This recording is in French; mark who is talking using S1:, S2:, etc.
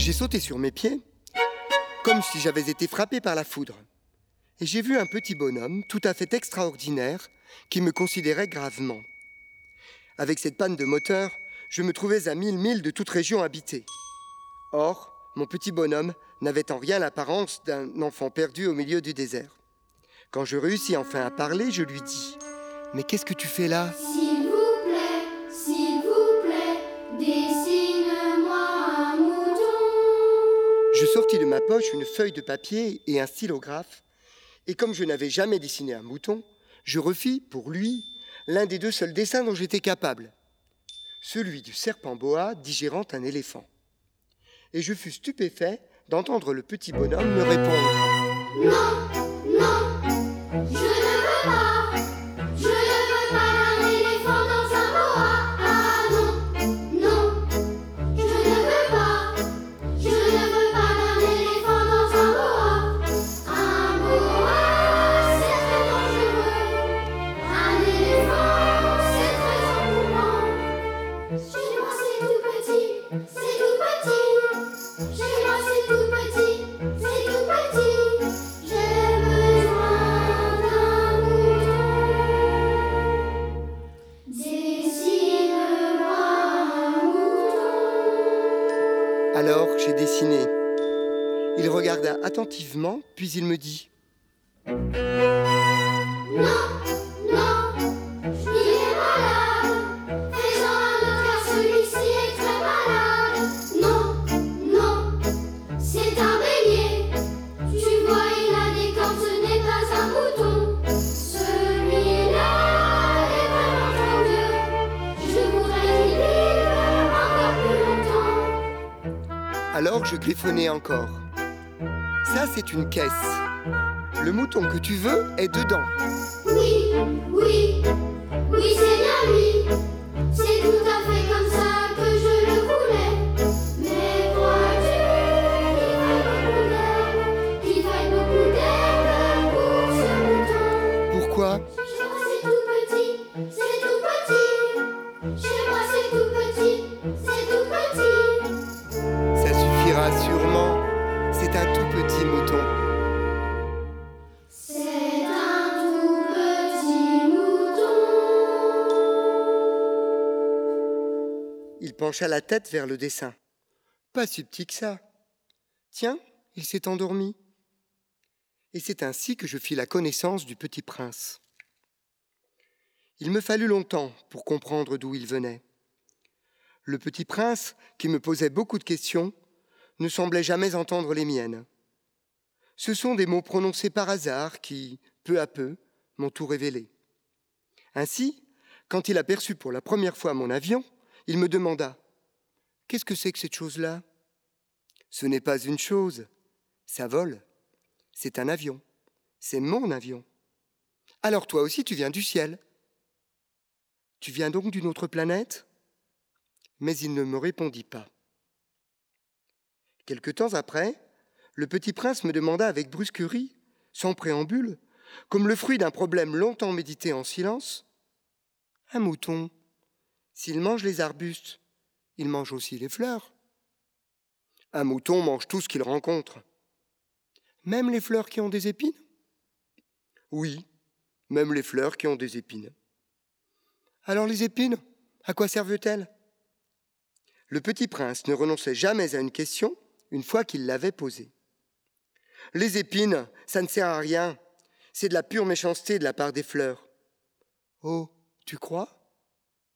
S1: J'ai sauté sur mes pieds, comme si j'avais été frappé par la foudre. Et j'ai vu un petit bonhomme, tout à fait extraordinaire, qui me considérait gravement. Avec cette panne de moteur, je me trouvais à 1000 milles de toute région habitée. Or, mon petit bonhomme n'avait en rien l'apparence d'un enfant perdu au milieu du désert. Quand je réussis enfin à parler, je lui dis « Mais qu'est-ce que tu fais là ?»
S2: S'il vous plaît, dessine-moi un mouton.
S1: Je sortis de ma poche une feuille de papier et un stylographe, et comme je n'avais jamais dessiné un mouton, je refis, pour lui, l'un des 2 seuls dessins dont j'étais capable, celui du serpent boa digérant un éléphant. Et je fus stupéfait d'entendre le petit bonhomme me répondre «
S2: Non, non, je ne veux pas. Je ne veux pas d'un éléphant dans un boa. Ah non, non, je ne veux pas. Je ne veux pas d'un éléphant dans un boa. Un boa, c'est très dangereux. Un éléphant, c'est très encombrant. Chez moi c'est tout petit, c'est tout petit. Chez moi c'est tout petit, c'est tout petit. J'ai besoin d'un mouton. Dessine-moi un mouton. »
S1: Alors j'ai dessiné. Il regarda attentivement, puis il me dit
S2: Non, non, il est malade. Fais-en un autre car celui-ci est très malade. Non, non, c'est un bélier. Tu vois, il a des cornes, ce n'est pas un mouton. Celui-là est vraiment trop vieux. Je voudrais qu'il vive encore plus longtemps.
S1: Alors je griffonnai encore. Ça, c'est une caisse. Le mouton que tu veux est dedans.
S2: Oui, oui, oui, c'est bien lui. C'est tout à fait comme ça que je le voulais. Mais crois-tu qu'il faille beaucoup d'herbe pour ce mouton?
S1: Pourquoi ?
S2: Chez moi c'est tout petit, c'est tout petit. Chez moi c'est tout petit, c'est tout petit.
S1: Ça suffira sûrement. C'est un tout petit mouton.
S2: C'est un tout petit mouton.
S1: Il pencha la tête vers le dessin. Pas si petit que ça. Tiens, il s'est endormi. Et c'est ainsi que je fis la connaissance du petit prince. Il me fallut longtemps pour comprendre d'où il venait. Le petit prince, qui me posait beaucoup de questions, ne semblait jamais entendre les miennes. Ce sont des mots prononcés par hasard qui, peu à peu, m'ont tout révélé. Ainsi, quand il aperçut pour la première fois mon avion, il me demanda « Qu'est-ce que c'est que cette chose-là » ? Ce n'est pas une chose, ça vole. C'est un avion. C'est mon avion. Alors toi aussi tu viens du ciel. Tu viens donc d'une autre planète ? Mais il ne me répondit pas. Quelque temps après, le petit prince me demanda avec brusquerie, sans préambule, comme le fruit d'un problème longtemps médité en silence, « Un mouton, s'il mange les arbustes, il mange aussi les fleurs. » « Un mouton mange tout ce qu'il rencontre. »« Même les fleurs qui ont des épines ?»« Oui, même les fleurs qui ont des épines. »« Alors les épines, à quoi servent-elles ?» Le petit prince ne renonçait jamais à une question une fois qu'il l'avait posée. « Les épines, ça ne sert à rien. C'est de la pure méchanceté de la part des fleurs. »« Oh, tu crois ?